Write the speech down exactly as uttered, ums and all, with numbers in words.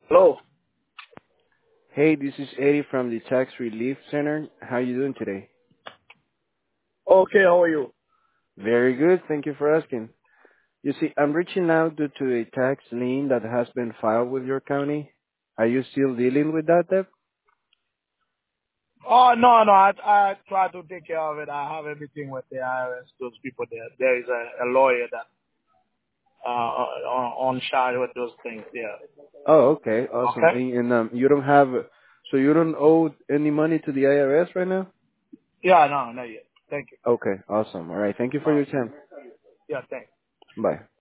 Hello. Hey, this is Eddie from the Tax Relief Center. How you doing today? Okay, how are you? Very good. Thank you for asking. You see, I'm reaching out due to a tax lien that has been filed with your county. Are you still dealing with that debt? Oh no, no, I I try to take care of it. I have everything with the I R S. Those people there. There is a, a lawyer that uh on, on charge with those things. Yeah. Oh, okay. Awesome. Okay. And, and um, you don't have, so you don't owe any money to the I R S right now? Yeah, no, not yet. Thank you. Okay. Awesome. All right. Thank you for All your right. time. Yeah, thanks. Bye.